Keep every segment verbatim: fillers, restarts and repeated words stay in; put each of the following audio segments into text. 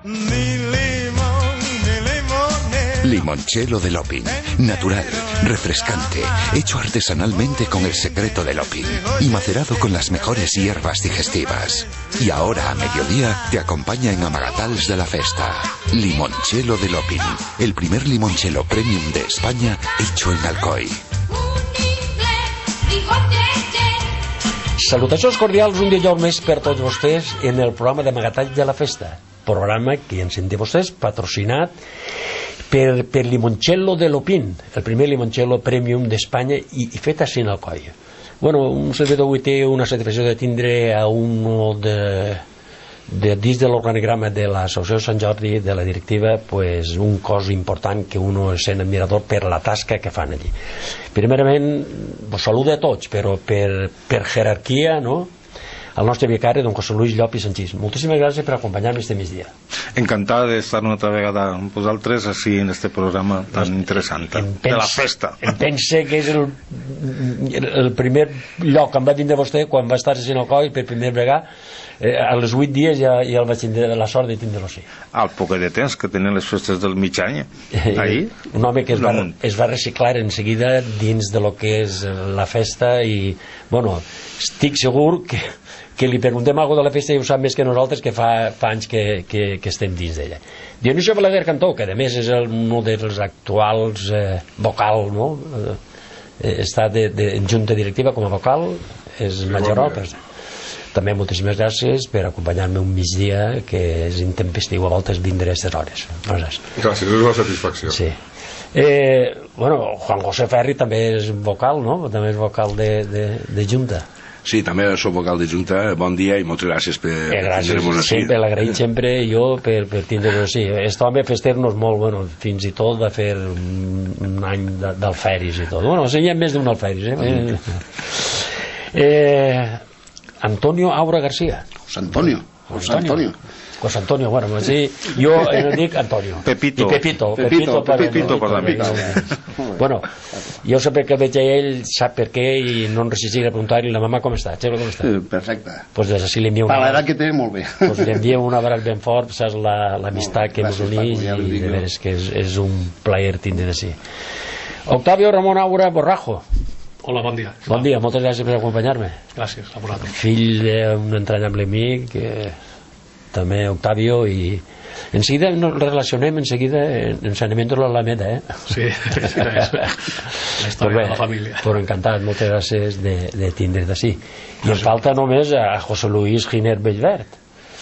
Limoncello de Lopin, natural, refrescante, hecho artesanalmente con el secreto de Lopin y macerado con las mejores hierbas digestivas. Y ahora a mediodía te acompaña en Amagatals de la Festa. Limoncello de Lopin, el primer limoncello premium de España hecho en Alcoy. Salutacions cordials un dijous més per tots vostès en el programa d'Amagatall de la Festa, programa que ens sentim vostès patrocinat per, per Limoncello de Lopin, el primer limoncello premium d'Espanya i, i fet així en Alcoi. Bueno, un servidor avui té una satisfacció de tindre a un de, de dins de l'organigrama de l'Associació Sant Jordi de la directiva, pues, un cos important que uno és sent admirador per la tasca que fan allí. Primerament vos saludo a tots, però per, per jerarquia, no?, el nostre vicari, don José Luis Llop i Sanchís. Moltíssimes gràcies per acompanyar-me este migdia. Encantat d'estar una altra vegada amb vosaltres així en este programa tan interessant de la festa. Em pense que és el, el primer lloc que em va vindre vostè quan va estar a Sinocoi per primer vegada. Eh, a les vuit dies ja, ja el vaig tindre la sort de tindre-lo així. Al poc de temps que tenen les festes del mig any ahí, un home que es va, es va reciclar en seguida dins de lo que és la festa i, bueno, estic segur que, que li preguntem alguna de la festa i ho sap més que nosaltres, que fa, fa anys que, que, que estem dins d'ella. Dionisio Balaguer Cantó, que a més és el, un dels actuals eh, vocal, no? Eh, està de, de, en junta directiva com a vocal, és sí, majoral, bon però també moltíssimes gràcies per acompanyar-me un migdia que és intempestiu a voltes vindre a aquestes hores. Gràcies. Gràcies, és una satisfacció. Sí. Eh, bueno, Juan José Ferri també és vocal, no? També és vocal de, de, de Junta. Sí, també soc vocal de Junta. Bon dia i moltes gràcies per eh, tindre-nos així. Sempre, l'agraït sempre jo per, per tindre-nos així. Aquest home fester-nos molt, bueno, fins i tot de fer un, un any d'alferis i tot. Bueno, o sigui, hi ha més d'un alferis, eh? Mm. eh Antonio Aura García. José Antonio. José Antonio. José Antonio, bueno, sí, jo eh, dic Antonio. Pepito. I Pepito. Pepito, Pepito, per, Pepito per l'amic. Bueno, jo sempre que veig a ell sap per què i no em resistiré a preguntar-li la mamà com està, Xevo, com està? Perfecte. Pues des d'ací li envio una... Per l'edat que té, molt bé. Pues li envio un abraç ben fort, saps l'amistat la, que ens unís i de veres que és, és un plaer tindre d'ací. Octavio Ramón Aura Borrajo. Hola, bon dia. Bon dia, moltes gràcies per acompanyar-me. Gràcies, a vosaltres. Fill d'un entranyable amic, eh, també Octavio, i en seguida ens relacionem en seguida en ensenyament de l'Alameda, eh? Sí, sí, la història de la família. Però encantat, moltes gràcies de, de tindre d'ací. I ens falta només a José Luis Giner Bellvert,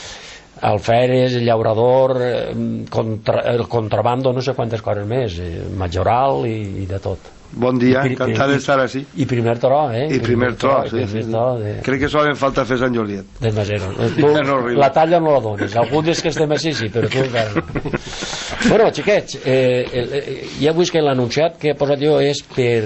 alferes, llaurador, contra, el contrabando, no sé quantes coses més, majoral i, i de tot. Bon dia, encantat d'estar així. I primer tro, eh? I primer tro, sí. De... Crec que solen falta fer Sant Joliet. Del Masero. Tu, la talla no la dones. Algun des que estem així, sí, però tu encara no. Bueno, xiquets, eh, eh, ja avui que l'he anunciat, que he posat jo és per...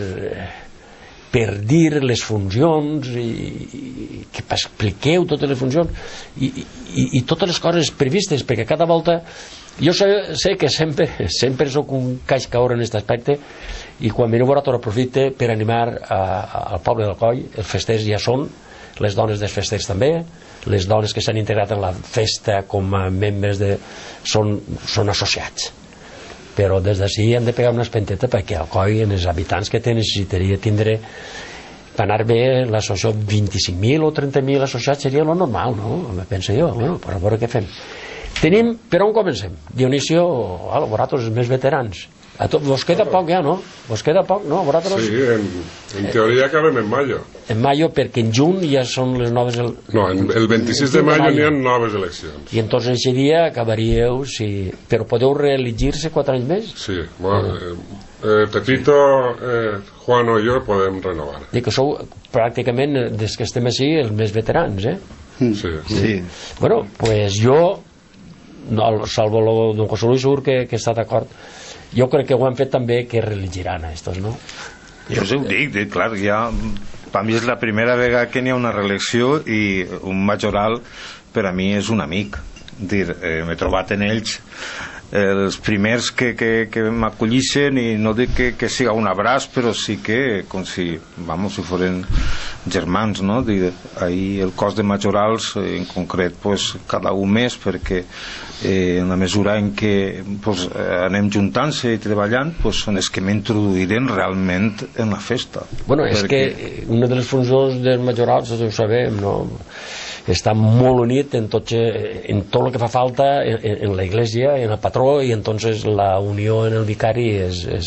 per dir les funcions i, i que expliqueu totes les funcions i, i, i totes les coses previstes, perquè cada volta jo sé, sé que sempre sempre soc un caix-caor en aquest aspecte i quan veniu a vosaltres aprofite per animar a, a, al poble del Coll. Els festers ja són, les dones dels festers també, les dones que s'han integrat en la festa com a membres de... són, són associats, però des d'ací hem de pegar una espenteta perquè al Coll, en els habitants que té, necessitaria tindre, per anar bé l'associació, vint-i-cinc mil o trenta mil associats seria lo normal, no? Penso jo, bueno, per a veure què fem. Tenim, per on comencem? Dionisio, a vosaltres els més veterans, a tot, vos queda poc ja, no? Vos queda poc, no? Vosaltres... Sí, en, en teoria acabem en mayo. En mayo, perquè en juny ja són les noves... El... No, en, el vint-i-sis de mayo n'hi ha noves eleccions. I entonces en aquest dia acabaríeu, si... però podeu reelegir-se quatre anys més? Sí, bueno, eh, eh, Pepito, eh, Juan o jo podem renovar. Dic que sou pràcticament, des que estem així, els més veterans, eh? Sí. Sí. Bueno, pues jo, no, salvo lo don José Luis Ur, que, que està d'acord, jo crec que ho han fet també que reelegiran a estos, no? Jo ho dic, dic, clar, ja per mi és la primera vegada que n'hi ha una reelecció i un majoral per a mi és un amic dir, eh, m'he trobat en ells els primers que, que, que m'acollissin, i no dic que, que siga un abraç, però sí que com si, vamos, si foren germans, no? Dir, ahir el cos de majorals en concret, pues, cada un més, perquè eh, en la mesura en què pues, anem juntant-se i treballant, pues, són els que m'introduïren realment en la festa. Bueno, és perquè... que una de les funcions dels majorals, ho sabem, no? Està molt unit en tot, en tot el que fa falta en, en la iglesia, en el patró, i entonces la unió en el vicari és... és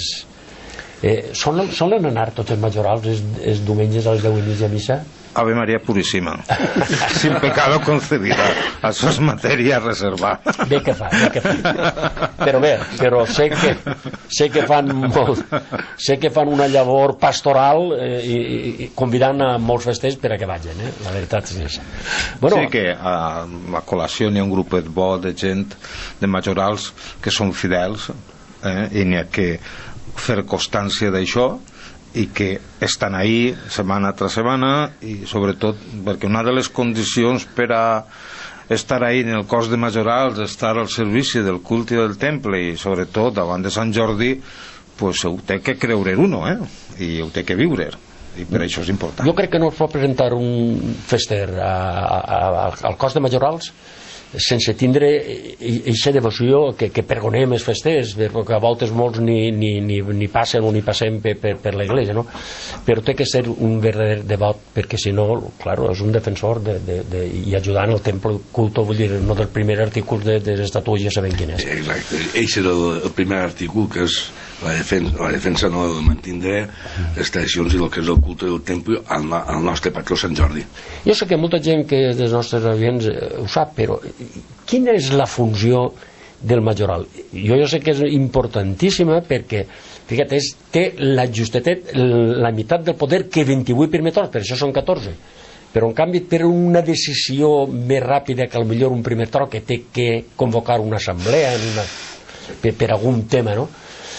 eh, solen, solen anar tots els majorals els, els diumenges a les deu i mitja a missa? Ave María Purísima, sin pecado concebida, això és matèria a reservar. Bé que fa, bé que fa. Però bé, però sé que, sé que fan molt, sé que fan una llavor pastoral eh, i, i convidant a molts festers per a que vagin, eh? La veritat és això. Bueno, sí que a la col·lació n'hi ha un grupet bo de gent, de majorals, que són fidels, eh? I n'hi ha que fer constància d'això, i que estan ahí setmana tras setmana, i sobretot perquè una de les condicions per a estar ahí en el cos de majorals, estar al servici del culte del temple, i sobretot davant de Sant Jordi, pues ho té que creure uno, eh? I ho té que viure, i per això és important. Jo crec que no es pot presentar un fester a, a, a, al cos de majorals sense tindre eixa devoció que, que pergonem els festers, perquè a voltes molts ni, ni, ni, ni passen o ni passem per, per, per l'església, no? Però té que ser un verdader devot, perquè si no, claro, és un defensor de, de, de, i ajudant el temple culto, vull dir, no del primer article de, de l'estatuts, ja sabem quin és. Exacte, eixe era el, el primer article, que és la defensa, la defensa no de mantindre les tradicions i el que és el culte del temple al, al nostre patró Sant Jordi. Jo sé que molta gent que dels nostres audients ho sap, però quina és la funció del majoral? Jo, jo sé que és importantíssima, perquè fíjate, és, té la justetet, la meitat del poder que vint-i-vuit primer torn, per això són catorze, però en canvi per una decisió més ràpida que potser un primer torn que té que convocar una assemblea en una, per, per algun tema, no?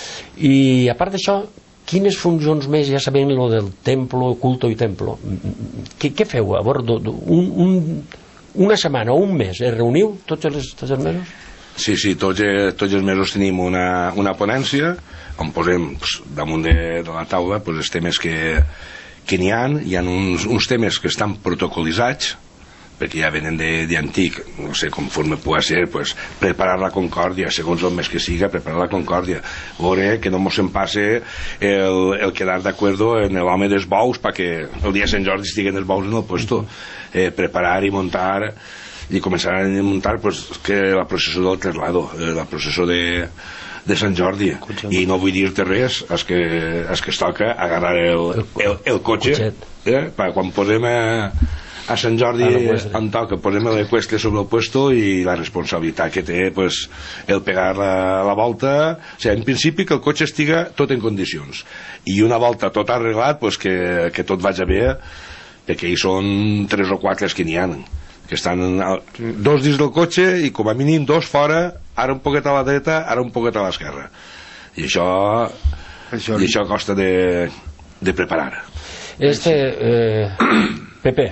I a part d'això, quines funcions més, ja sabem lo del templo, culto i templo, què, què feu? A veure, un, un, una setmana o un mes es reuniu tots els, tots els mesos? Sí, sí, tots, tots els mesos tenim una, una ponència on posem pues, damunt de, de la taula pues, els temes que, que n'hi ha. Hi ha uns, uns temes que estan protocolitzats, perquè ja venen d'antic, no sé, conforme pugui ser, pues, preparar la concòrdia, segons el mes que siga, preparar la concòrdia, veure que no mos se'n passe el, el quedar d'acuerdo en l'home dels bous, perquè el dia de Sant Jordi estiguen els bous en el puesto, eh, preparar i muntar, i començar a muntar pues, que la processó del traslado, eh, la processó de, de Sant Jordi, i no vull dir-te res, és que, és que es toca agarrar el, el, el cotxe, eh, per quan posem a a Sant Jordi en toca, posem la cuesta sobre el puesto, i la responsabilitat que té pues, el pegar la, la volta, o sigui, en principi que el cotxe estiga tot en condicions, i una volta tot arreglat pues, que, que tot vagi bé, perquè hi són tres o quatre que n'hi ha, que estan dos dins del cotxe i com a mínim dos fora, ara un poquet a la dreta, ara un poquet a l'esquerra, i això això, i això costa de, de preparar. Este eh, Pepe,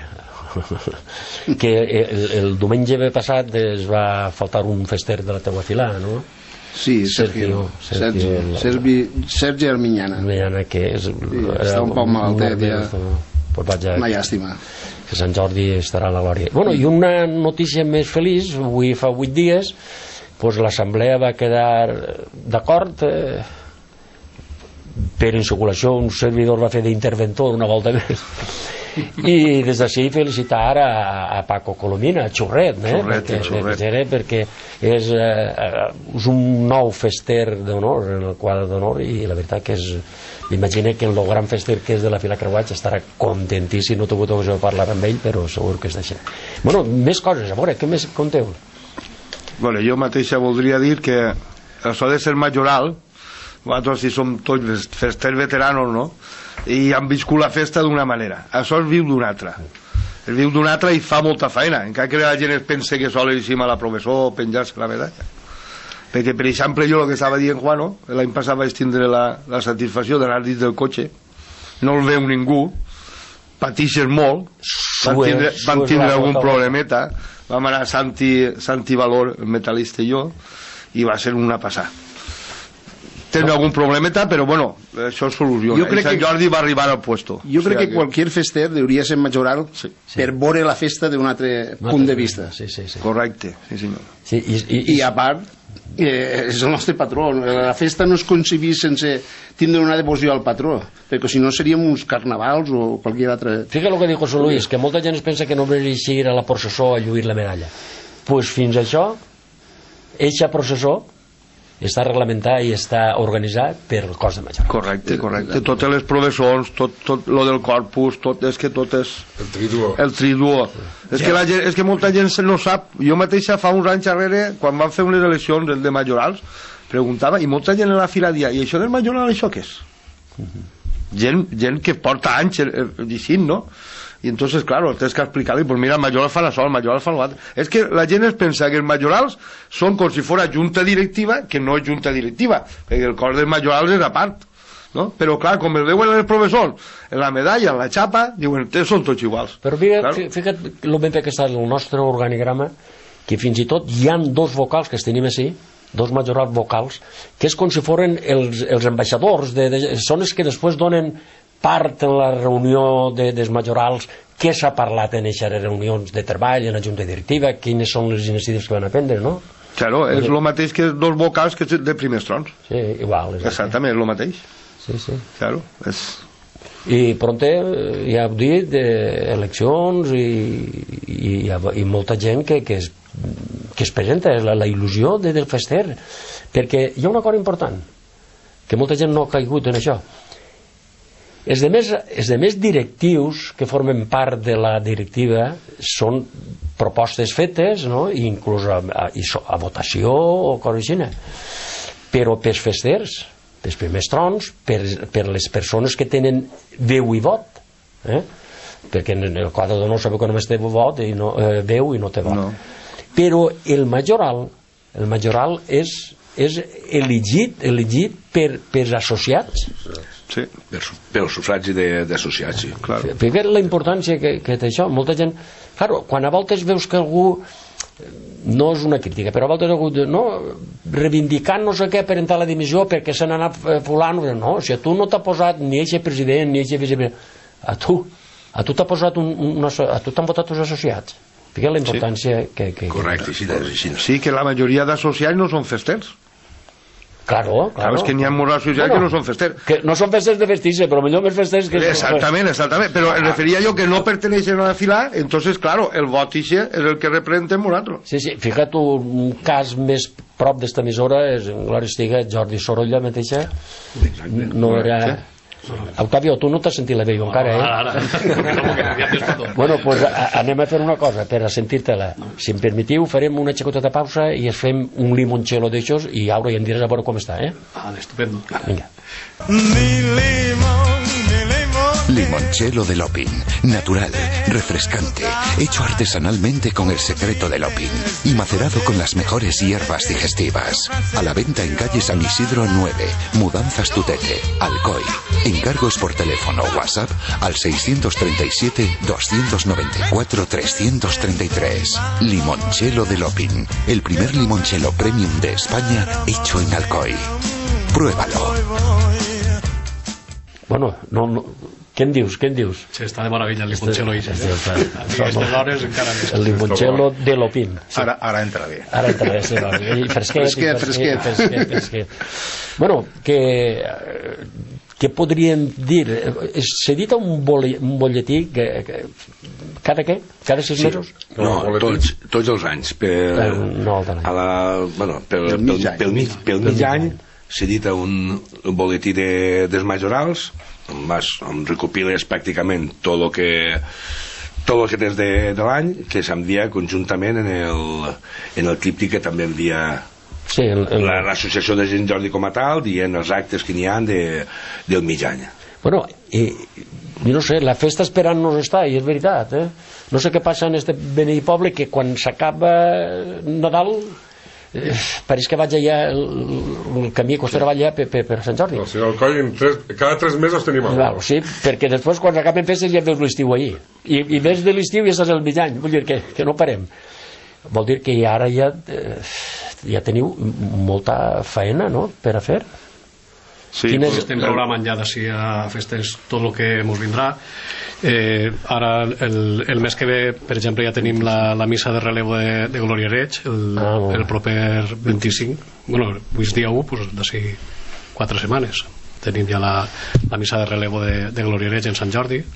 que el, el diumenge passat es va faltar un fester de la teua fila, no? Sí, Sergio Sergi, Sergi, Sergi, Sergi Armiñana Armiñana, que és, sí, està un poc malaltet ja. Pues vaja, una llàstima que Sant Jordi estarà a la glòria. Bueno, i una notícia més feliç, avui fa vuit dies pues l'assemblea va quedar d'acord, eh, per insegulació un servidor va fer d'interventor una volta més, i des d'ací felicitar a, a Paco Colomina, a Xurret, eh? Xurret, perquè, Xurret. perquè és, eh, és un nou fester d'honor en el quadre d'honor, i la veritat que és, m'imagino que el gran fester que és de la Fila Creuatge estarà contentíssim. No t'he hagut ocasió de parlar amb ell, però segur que és d'això. Bueno, més coses, a veure, què més conteu? Bueno, jo mateixa voldria dir que això de ser majoral, nosaltres si som tots festers veteranos, no? I han viscut la festa d'una manera, això es viu d'una altra, es viu d'una altra i fa molta feina, encara que la gent es pensa que sol ir a la professor o penjar-se la medalla, perquè per exemple jo el que estava dient Juano, l'any passat vaig tindre la, la satisfacció d'anar dins del cotxe, no el veu ningú, patixes molt, van tindre, van tindre algun problemeta, vam anar Santi, Santi Valor, el metal·lista i jo, i va ser una passada. Tenen algun problemeta, però bueno, això es soluciona. Jo crec que Jordi va arribar al puesto. Jo crec o sea, que qualsevol fester hauria de ser majoral sí, sí. per veure la festa d'un altre no, punt de vista. Sí, sí, sí. Correcte, sí senyor. Sí, i, i, I a part, eh, és el nostre patró. La festa no es concebís sense tindre una devoció al patró, perquè si no seríem uns carnavals o qualsevol altre... Fíjate lo que dijo José Luis, que molta gent es pensa que no mereixia ir a la processó a lluir la medalla. Pues fins això, eixa processó està reglamentat i està organitzat per el cos de Majoral. Correcte, correcte. Totes les professors, tot, tot lo del corpus, tot, és que tot és... El triduo. El triduo. És, que la gent, és que molta gent no sap. Jo mateixa fa uns anys darrere, quan van fer unes eleccions de Majorals, preguntava, i molta gent en la fila dia, i això del Majoral, això què és? Uh-huh. gent, gent que porta anys dient, no? Y entonces, claro, tienes que explicarle, pues mira, el mayoral fa la sol, el mayoral fa l'altre. És que la gent es pensa que els majorals són com si fos junta directiva, que no és junta directiva, perquè el cos dels majorals és a part, no? Però clar, com el veuen els professors, en la medalla, en la xapa, diuen, són tots iguals. Però fíjate, claro. fíjate el ben que està en el nostre organigrama, que fins i tot hi han dos vocals que els tenim així, dos majorals vocals, que és com si foren els, els ambaixadors, de, de, són els que després donen part en la reunió de, dels majorals, què s'ha parlat en aquestes reunions de treball, en la junta directiva, quines són les iniciatives que van a prendre, no? Claro, és el mateix que dos vocals que de primers trons. Sí, igual. Exactament, és el mateix. Sí, sí. Claro, és... I pronte, ja heu dit, eleccions i, i, i molta gent que, que, es, que es presenta, és la, la il·lusió de, del fester, perquè hi ha una cosa important, que molta gent no ha caigut en això. Els demés, els demés directius que formen part de la directiva són propostes fetes, no? Inclús a, a, a votació o coses així. Però pels festers, pels primers trons, per, per les persones que tenen veu i vot, eh? Perquè en el quadre d'honor sabeu que només té vot i no, eh, veu i no té vot. No. Però el majoral, el majoral és, és elegit, elegit per, per associats. Sí, per, per el sufragi d'associats, sí. Claro. Fíjate la importància que, que té això. Molta gent, claro, quan a voltes veus que algú, no és una crítica, però a voltes algú no, reivindicant no sé què per entrar a la dimissió perquè se n'ha anat fulano, no, si a tu no t'ha posat ni eixe president ni eixe vicepresident, a tu a tu t'ha posat un, una, a tu t'han votat els associats. Fíjate la importància sí. que, que... Correcte, sí, sí, sí, que la majoria d'associats no són festers. Claro, claro. Claro, es que n'hi ha molts associats bueno, que no són festers. Que no són festers de vestir-se, però millor més festers que... Exactament, exactament. Però ah. em referia jo que no perteneixen a la fila, entonces, claro, el vot ixe és el que representem nosaltres. Sí, sí, fíjate, un cas més prop d'esta emissora és, en Glòria estiga, Jordi Sorolla mateixa. No era... Octavio, tu no t'has sentit la veu encara, eh? Ara, ara. Bueno, pues a, anem a fer una cosa per a sentir-te-la. Si em permetiu, farem una xicoteta pausa i es fem un limoncello d'aixòs i ara ja em diràs a veure com està, eh? Ah, estupendo. Vinga. Limoncello de Lopin, natural, refrescante, hecho artesanalmente con el secreto de Lopin y macerado con las mejores hierbas digestivas. A la venta en calle San Isidro nueve, Mudanzas Tutete, Alcoy. Encargos por teléfono o WhatsApp al seiscientos treinta y siete, doscientos noventa y cuatro, trescientos treinta y tres. Limoncello de Lopin, el primer limoncello premium de España hecho en Alcoy. Pruébalo. Bueno, no... no. Què en dius? Què en dius? Sí, està de meravella el limoncello. Este, este, este, el limoncello de Lopin. Sí. Ara, ara entra bé. Ara entra bé, sí. I fresquet, fresquet, fresquet. fresquet, fresquet. Bueno, que... Què podríem dir? S'edita un, un bolletí que, que, cada què? Cada sis sí. mesos? No, tots, tots els anys. Per, no, a la, bueno, pel, pel, pel, pel, mig, pel mig any s'edita un, un bolletí de, dels majorals on, vas, on recopiles pràcticament tot el que tot el que tens de, de l'any, que s'envia conjuntament en el, en el tríptic que també envia sí, el, el... l'associació de Sant Jordi com a tal, dient els actes que n'hi ha de, del mig any. Bueno, i, jo no sé, la festa esperant-nos està, i és veritat, eh? No sé què passa en este beneït poble, que quan s'acaba Nadal eh, pareix que vaig allà el, el camí costarà allà per, per, per Sant Jordi. No, si el coll, tres, cada tres mesos tenim alguna cosa. Sí, perquè després quan s'acaben festes ja veus l'estiu allí, i, i més de l'estiu ja estàs al mig any, vull dir que, que no parem. vol dir que ara ja eh, ja teniu molta feina, no?, per a fer. Sí, Quines... pues estem programant ja d'ací a festes tot el que ens vindrà. Eh, ara el, el mes que ve, per exemple, ja tenim la, la missa de relevo de, de Glòria Reig el, ah, no. el proper vint-i-cinc, bueno, avui és dia u, pues d'ací quatre setmanes tenim ja la, la missa de relevo de, de Glòria Reig en Sant Jordi.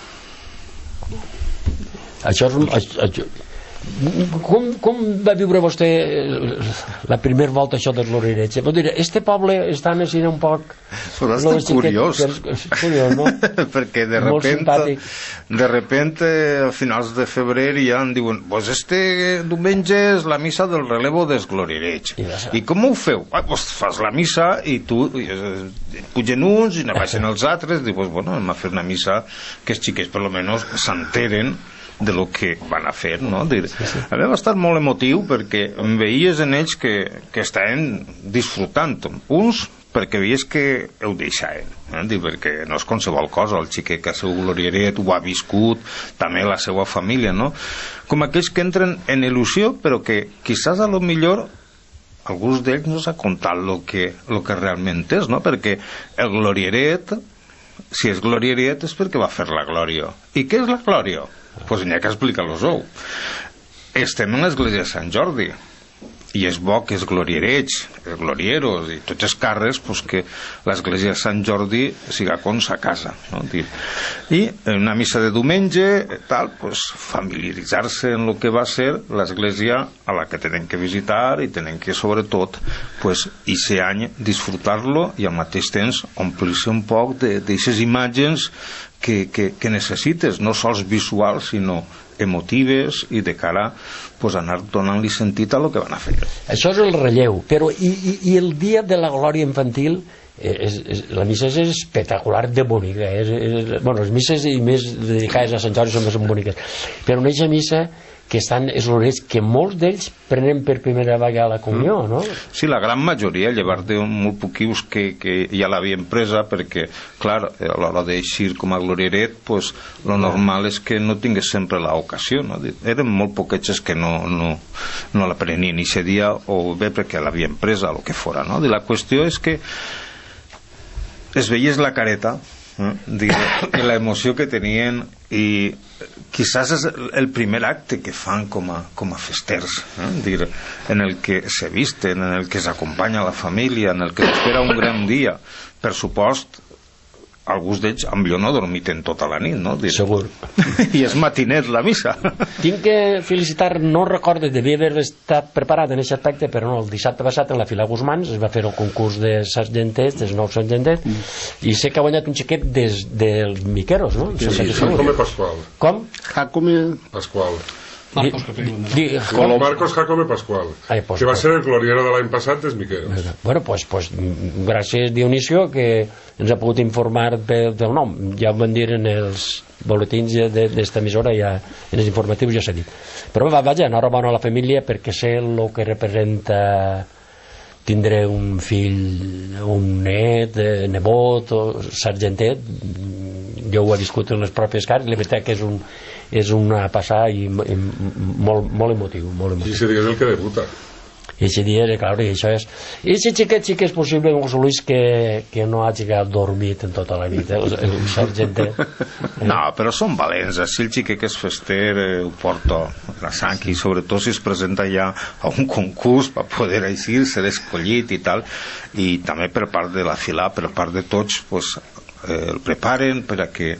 Això és... Això... Com, com va viure vostè la primera volta això del Glòria Reig? Vull dir, este poble està així un poc... Però està curiós. Curiós, no? Perquè de repente, de repente, a finals de febrer ja em diuen, pues este diumenge és la missa del relevo del Glòria Reig. I, I com ho feu? Ah, pues fas la missa i tu i, pugen uns i ne baixen els altres, i dius, bueno, hem de fer una missa que els xiquets per lo menos s'enteren de lo que van a fer, no? Dir, sí, sí. A mi va estar molt emotiu perquè em veies en ells que, que estaven disfrutant, uns perquè veies que ho deixaven, eh? Dir, perquè no és qualsevol cosa, el xiquet que ha sigut glorieret ho ha viscut, també la seva família, no? Com aquells que entren en il·lusió però que quizás a lo millor alguns d'ells no s'ha contat lo que, lo que realment és, no? Perquè el glorieret, si és glorieret és perquè va fer la glòria. I què és la glòria? Pues n'hi ha que explicar-los-ho. Estem en l'església de Sant Jordi i és bo que els gloriereig, els glorieros i tots els càrrecs, pues, que l'església de Sant Jordi siga com sa casa, no? I en una missa de diumenge tal, pues, familiaritzar-se en el que va ser l'església a la que tenen que visitar i tenen que sobretot pues, ixe any disfrutar-lo i al mateix temps omplir-se un poc d'aquestes imatges que, que, que necessites, no sols visuals sinó emotives i de cara pues, anar donant-li sentit a lo que van a fer. Això és el relleu, però i, i, i el dia de la glòria infantil, és, és, la missa és espectacular de bonica, és, és, bueno, les misses i més dedicades a Sant Jordi són més boniques, però en aquesta missa que estan els gloriets, que molts d'ells prenen per primera vegada la comunió, no? Sí, la gran majoria, llevar de molt poquius que, que ja l'havien presa, perquè, clar, a l'hora d'eixir com a glorieret, pues, lo normal és que no tingués sempre l'ocasió, no? Eren molt poquets que no, no, no la prenien i aquest dia, o bé perquè l'havien presa, o el que fora, no? I la qüestió és que es veies la careta, eh? I l'emoció que tenien, i quizás és el primer acte que fan com a, com a festers, eh? Dir, en el que se visten, en el que s'acompanya la família, en el que espera un gran dia. Per supost, alguns d'ells millor no dormiten tota la nit, no? Dir, segur. I és matinet la missa. Tinc que felicitar, no recordo, devia haver estat preparat en aquest aspecte, però no, el dissabte passat en la Fila Guzmans es va fer el concurs de sargentets, dels nous sargentets, mm. i sé que ha guanyat un xiquet des dels miqueros, no? Sí, sí, Jacome Pasqual. Com? Jacome Pasqual. Marcos, di, di, con Marcos Jacome Pasqual, Ai, pues, que va ser el gloriero de l'any passat dels miqueros. Bueno, pues, pues gràcies Dionisio que ens ha pogut informar del nom. Ja ho van dir en els boletins d'esta emissora, ja, en els informatius ja s'ha dit. Però va, vaja, enhorabona a la família perquè sé el que representa tindre un fill, un net, nebot o sargentet. Jo ho he viscut en les pròpies cares, la veritat que és un és una passada i, i molt, molt emotiu, molt emotiu. I si digués el que debuta. I aquest dia, clar, i això és... I aquest xiquet sí que és possible, un José Luis, que, que no hagi dormit en tota la vida, el, el sargentet. Eh? No, però són valents. Si el xiquet que és fester eh, ho porta la sang, i sobretot si es presenta ja a un concurs per poder eixir, ser escollit i tal, i també per part de la fila, per part de tots, pues, eh, el preparen per a que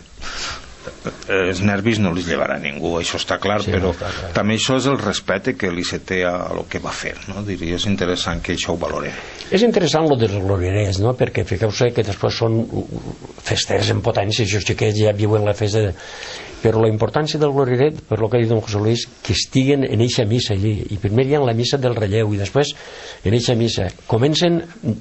els nervis no els llevarà ningú, això està clar, sí, però està clar. També això és el respecte que li se té a el que va fer, no? Diria, és interessant que això ho valore. És interessant el dels glorierets, no? Perquè fiqueu-se que després són festers en potència, els xiquets ja viuen la festa de... però la importància del glorieret, per lo que ha dit don José Luis, que estiguen en eixa missa allí, i primer hi ha la missa del relleu i després en eixa missa comencen,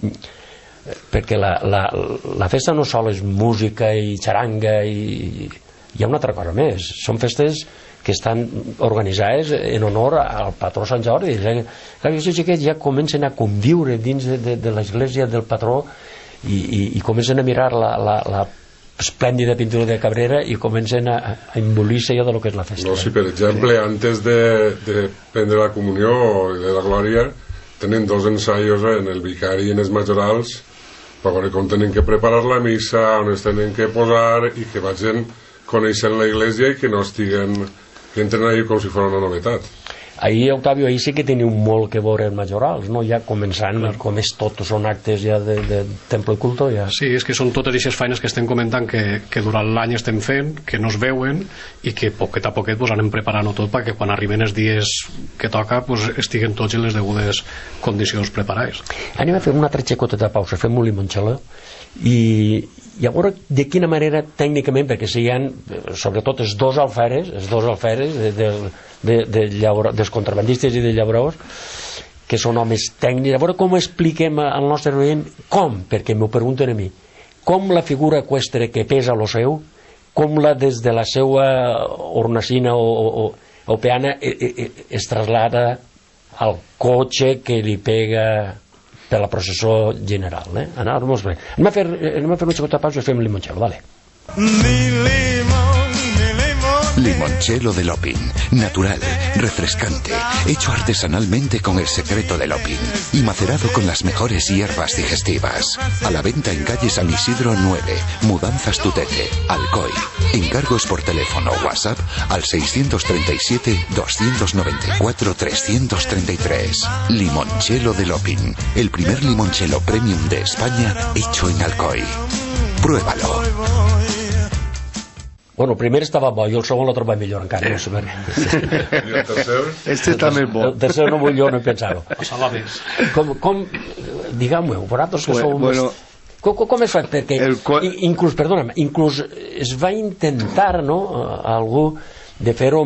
perquè la, la, la festa no sol és música i xaranga, i hi ha una altra cosa més, són festes que estan organitzades en honor al patró Sant Jordi. Aquests xiquets ja comencen a conviure dins de, de, de l'església del patró i, i, i comencen a mirar la, la, la esplèndida pintura de Cabrera i comencen a, a embolir-se ja de lo que és la festa. No, si per exemple, antes de, de prendre la comunió i de la glòria, tenen dos ensaios en el vicari i en els majorals per veure com tenen que preparar la missa, on es tenen que posar i que vagin coneixent la iglesia i que no estiguen, que entren ahí com si fos una novetat. Ahir, Octavio, ahir sí que teniu molt que veure els majorals, no? Ja començant, claro. Com és tot, són actes ja de, de temple i culto, ja. Sí, és que són totes aquestes feines que estem comentant que, que durant l'any estem fent, que no es veuen i que poquet a poquet pues, anem preparant-ho tot perquè quan arriben els dies que toca pues, estiguen tots en les degudes condicions preparades. Anem a fer una altra xicoteta pausa, fem un limoncello i, i a veure de quina manera tècnicament, perquè si hi ha sobretot els dos alferes els dos alferes de, de, de, de llaura, dels contrabandistes i de llauradors que són homes tècnics, a veure com expliquem al nostre oient com, perquè m'ho pregunten a mi, com la figura eqüestre que pesa lo seu, com la des de la seva hornacina o, o, o peana es traslada al cotxe que li pega per la processó general, eh? Anem a fer, anem a fer, anem a fer una xicota pausa i fem limoncello, vale. Limoncello de Lopin, natural, refrescante, hecho artesanalmente con el secreto de Lopin y macerado con las mejores hierbas digestivas. A la venta en calle San Isidro nueve, Mudanzas Tutete, Alcoy. Encargos por teléfono o WhatsApp al seiscientos treinta y siete, doscientos noventa y cuatro, trescientos treinta y tres. Limoncello de Lopin, el primer limoncello premium de España hecho en Alcoy. Pruébalo. Bueno, el primer estava bo, i el segon l'ha trobat millor encara. No sé per què. I el tercer? Este també és bo. El tercer no vull jo, no hi pensava. Passar-la més. Com, com digueu-me, vosaltres que sou bueno, més... Com, com es fa? Perquè co... inclús, perdona'm, inclús es va intentar, no?, algú de fer-ho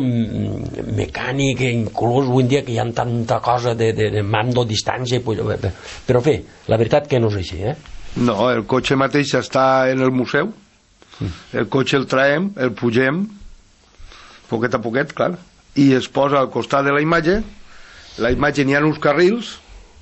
mecànic, inclús avui en dia que hi ha tanta cosa de, de, de mando, distància, però bé, la veritat que no és així, eh? No, el cotxe mateix està en el museu. El cotxe el traiem, el pugem poquet a poquet, clar, i es posa al costat de la imatge. La imatge n'hi ha uns carrils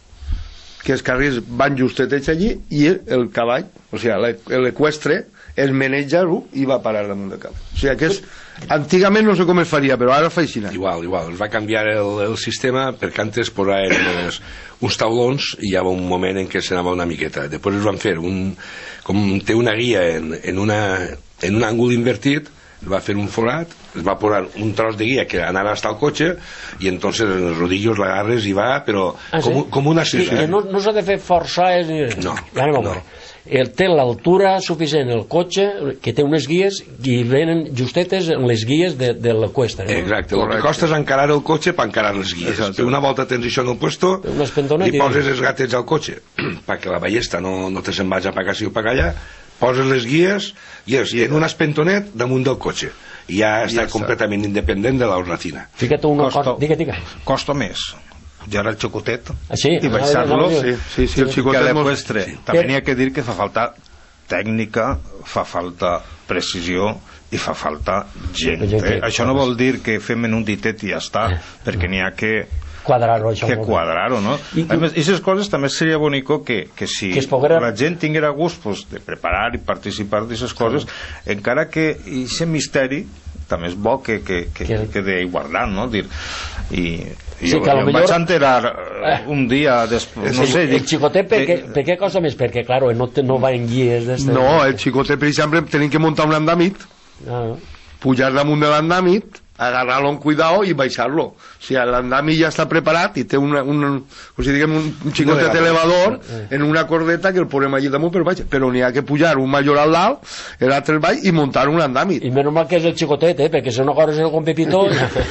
que els carrils van justetets allí i el cavall, o sigui, l'eqüestre el maneja-ho i va parar damunt del cavall. O sigui que és, antigament no sé com es faria, però ara fa així. Igual, igual, es va canviar el, el sistema perquè antes posaven les, uns taulons i hi havia un moment en què s'anava una miqueta. Després es van fer un, com té una guia en, en, una, en un àngul invertit, es va fer un forat, es va posar un tros de guia que anava hasta el cotxe i entonces en els rodillos l'agarres i va, però ah, com, sí? com una sí, no, no s'ha de fer forçar ni... no, ja no, no. El té l'altura suficient el cotxe, que té unes guies i venen justetes en les guies de, de l'equestre, no? Exacte, el que costa és encarar el cotxe per encarar les guies. Exacte. Una volta tens això en el puesto i poses els gatets al cotxe perquè la ballesta no, no te se'n vagi a pagar si o pagar allà, poses les guies i és en un espentonet damunt del cotxe i ja està ja completament independent de l'hornacina. Fíjate una cosa, digue, digue. Costa més ja era el xicotet ah, sí? i baixar-lo sí, sí, sí, el xicotet que l'eqüestre sí. també n'hi ha que dir que fa falta tècnica, fa falta precisió i fa falta gent, eh? Això no vol dir que fem en un ditet i ja està, perquè n'hi ha que quadrar-ho, això que quadrar-ho, no? I aquestes coses també seria bonico que, que si que poguera... la gent tinguera gust pues, de preparar i participar d'aquestes coses, sí. Encara que aquest misteri també és bo que, que, que, que... que quede guardant, no? Dir, i i sí, jo, jo em millor... vaig enterar un dia després, no el, sé... El xicotet, per, que, per què cosa més? Perquè, clar, no, te, no va en guies... No, el xicotet, per exemple, tenim que muntar un andamit, ah. pujar damunt de l'andamit, agarrar-lo amb cuidado i baixar-lo. O sigui, l'andamit ja està preparat i té una, un, o sigui, diguem, un xicotet no elevador en una cordeta que el posem allí damunt per baix, però n'hi ha que pujar un major al dalt, l'altre al baix i muntar un andamit. I menys mal que és el xicotet, eh? Perquè si no corres el con Pepito...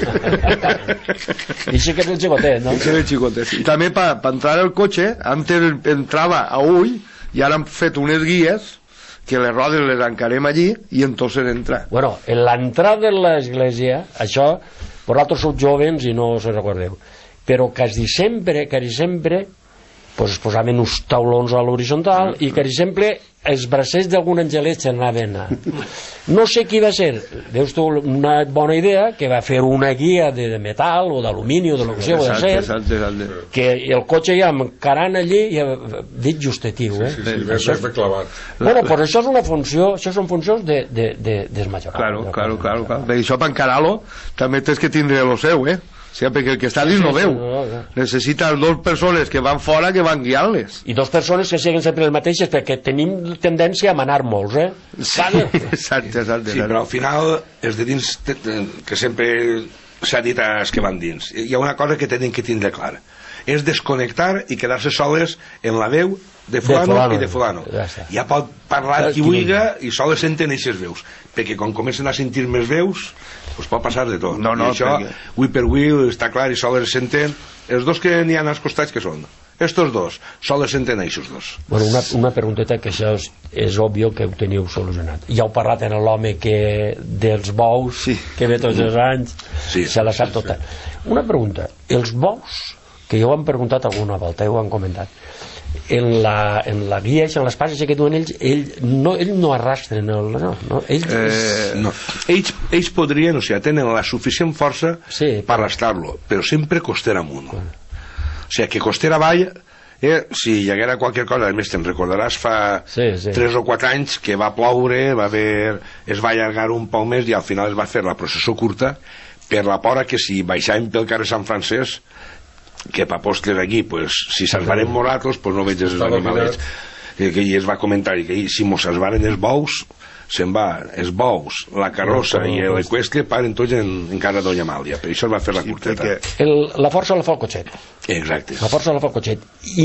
I sí que és el xicotet, no? I sí que és el xicotet. I també per pa entrar al cotxe, antes entrava a ull i ara han fet unes guies que les rodes les encarem allí i entonces entra. Bueno, en l'entrada de l'església, això, vosaltres sou jovens i no us recordeu, però quasi sempre, quasi sempre pues es posaven uns taulons a l'horitzontal i, per exemple, els bracers d'algun angelet s'anaven a... No sé qui va ser, veus tu una bona idea, que va fer una guia de, de metal o d'alumini o de lo que sigui, o d'acer, que el cotxe ja encarant allí ja dit justetiu, eh? Sí, sí, sí, això... ben clavat. Bueno, però això és una funció, això són funcions de, de, de, dels majorals. Claro, claro, claro, claro. Perquè això per encarar-lo també tens que tindre lo seu, eh? O sigui, perquè el que està dins no veu. Necessita dues persones que van fora que van guiar-les. I dues persones que siguin sempre les mateixes, perquè tenim tendència a manar molts, eh? Sí, exacte, exacte. Sí, però al final els de dins, que sempre s'ha dit als que van dins, hi ha una cosa que tenen que tindre clara, és desconnectar i quedar-se soles en la veu de fulano, de fulano i de fulano. Ja, ja pot parlar qui vulgui i soles senten aquestes veus, perquè quan comencen a sentir més veus pues pot passar de tot. No, no, I això, perquè... avui per avui, està clar, i soles senten els dos que n'hi ha als costats, que són estos dos, soles senten aquests dos. Bueno, una, una pregunteta que això és, és òbvio que ho teniu solucionat. Ja heu parlat en l'home que dels bous, sí, que ve tots els anys, sí, se la sap tota. Una pregunta, els bous, que ja ho han preguntat alguna volta, ja ho han comentat, en la, en la guia, en les passes que duen ells, ell no, ell no arrastren el, no, no, ells, eh, no. Ells, ells podrien, o sigui, tenen la suficient força sí, per arrastrar-lo, però sempre costera amunt. Bueno. O sigui, que costera avall, eh, si hi haguera qualque cosa, a més te'n recordaràs fa sí, sí. tres o quatre anys que va ploure, va haver, es va allargar un poc més i al final es va fer la processó curta per la por que si baixàvem pel carrer Sant Francesc, que pa postres aquí, pues, si salvarem moratos, pues no veig els animalets. Que, que es va comentar que si mos salvaren els bous, se'n va, els bous, la carrossa i l'equestre paren tots en, en casa d'Onya Amàlia. Per això va fer la curteta. El, la força la fa el cotxet. Exacte. La força la fa el cotxet.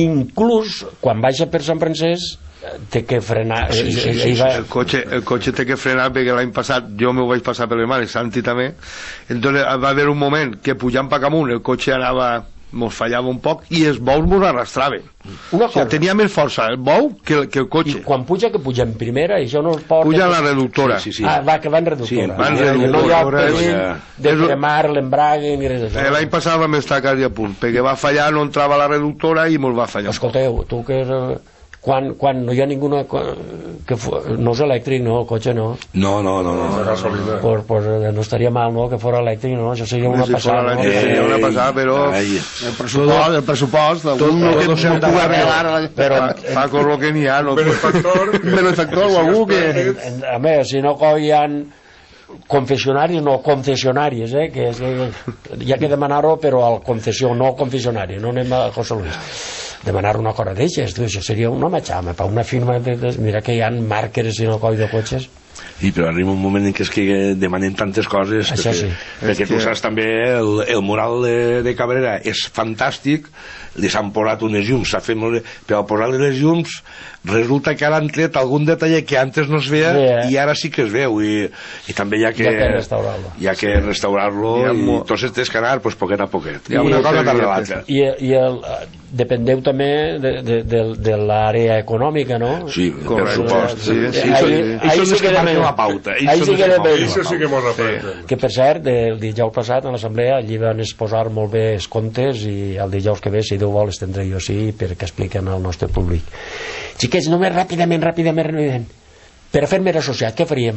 Inclús quan baixa per Sant Francesc té que frenar. Sí, sí, sí, sí. Va... El, cotxe, el cotxe té que frenar perquè l'any passat jo m'ho vaig passar per les mans, Santi també. Entonces va haver un moment que pujant per amunt el cotxe anava, mos fallava un poc i els bous mos arrastraven. Una cosa, o sigui, tenia més força el bou que, que el cotxe. I quan puja, que puja en primera, i això no es porta... Puja a la reductora. Sí, sí, sí. Ah, va, que va en reductora. Sí, va en reductora. No hi ha perill de cremar l'embrague ni res d'això. L'any passat vam estar quasi a punt, perquè va fallar, no entrava a la reductora i mos va fallar. Escolteu, tu que... Quan, quan no hi ha ninguna que no és elèctric, no, el cotxe no no, no, no, no. Pues, pues no estaria mal, no, que fos elèctric, no, això seria una si passada, no? Eh, seria una passada, però el pressupost, el pressupost tot no que no pugui arreglar, però fa con lo que n'hi ha, no? Benefactor benefactor o algú que a més, si no coien confessionaris, no concessionaris, eh, que és que hi ha que demanar-ho, però al concessió, no al confessionari, no anem a José Luis demanar una cosa d'eixes, això seria una matxama per una firma, de, de, mira que hi ha màrqueres i no coi de cotxes. I però arriba un moment en què és que demanen tantes coses, això perquè, sí. perquè tu saps també el, el mural de, de Cabrera és fantàstic, li s'han posat unes llums, s'ha fet molt bé, però al posar-li les llums resulta que ara han tret algun detall que antes no es veia sí, eh? I ara sí que es veu i, i també hi ha que, hi ha que restaurar-lo, hi ha que restaurar-lo i, i molt... tots tens que anar pues, poquet a poquet hi ha I, una cosa darrere l'altra i, i el, dependeu també de, de, de, de l'àrea econòmica, no? Sí, per supost sí, sí, sí, ahí, sí. Ells són els que marquen la pauta ells sí que ells sí que mos representen. Que per cert, el dijous passat a l'assemblea allí van exposar molt bé els comptes i el dijous que ve, si Déu vol, els tindré jo sí perquè expliquen al nostre públic. Xiquets, només ràpidament, ràpidament, ràpidament. Per a fer més associat, què faríem?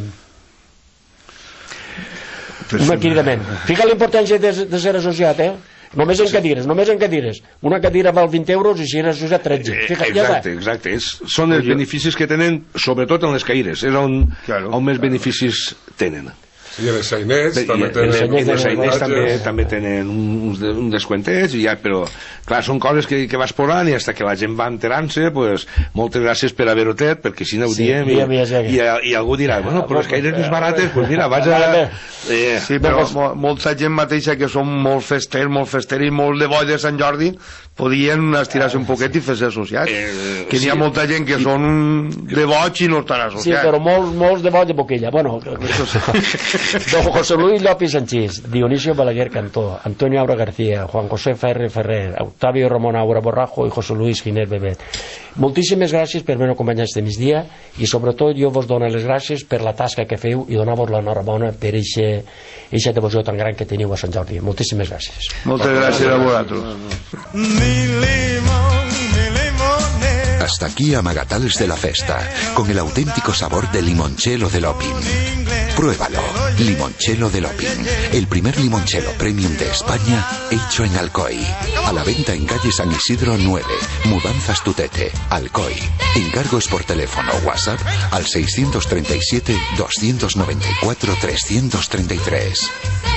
Una cridament. Fica la importància de, de ser associat, eh? Només en cadires, només en cadires. Una cadira val vint euros i si eres associat tretze. Fica, exacte, ja exacte. És, són els beneficis que tenen, sobretot en les caires. És on, claro, on més beneficis tenen. I els sainets també tenen els sainets també, també tenen un, un descuentet ja, però clar, són coses que, que vas posant i fins que la gent va enterant-se pues, moltes gràcies per haver-ho tret perquè si no ho diem sí, i, i, i, i algú dirà bueno, però les caires més barates pues mira, vaig a... Eh, sí, però molta gent mateixa que són molt festers, molt festers i molt de boll de Sant Jordi podien estirar-se un poquet i fer-se associats eh, que n'hi ha sí. Molta gent que són de boig i no estan associats sí, però molts, molts de boig de boquilla bueno, don José Luis López Sanchís, Dionisio Balaguer Cantó, Antonio Aura García, Juan José Ferrer Ferrer, Octavio Ramón Aura Borrajo i José Luis Giner Bebet. Moltíssimes gràcies per haver acompanyat este migdia i sobretot jo vos dono les gràcies per la tasca que feu i donar-vos l'enhorabona per eixa devoció tan gran que teniu a Sant Jordi. Moltíssimes gràcies. Moltes gràcies a vosaltres. Hasta aquí Amagatales de la Festa, con el auténtico sabor de limoncello de Lopin. Pruébalo, limoncello de Lopin, el primer limoncello premium de España hecho en Alcoy. A la venta en calle San Isidro nueve, Mudanzas Tutete, Alcoy. Encargos por teléfono o WhatsApp al seiscientos treinta y siete, doscientos noventa y cuatro, trescientos treinta y tres.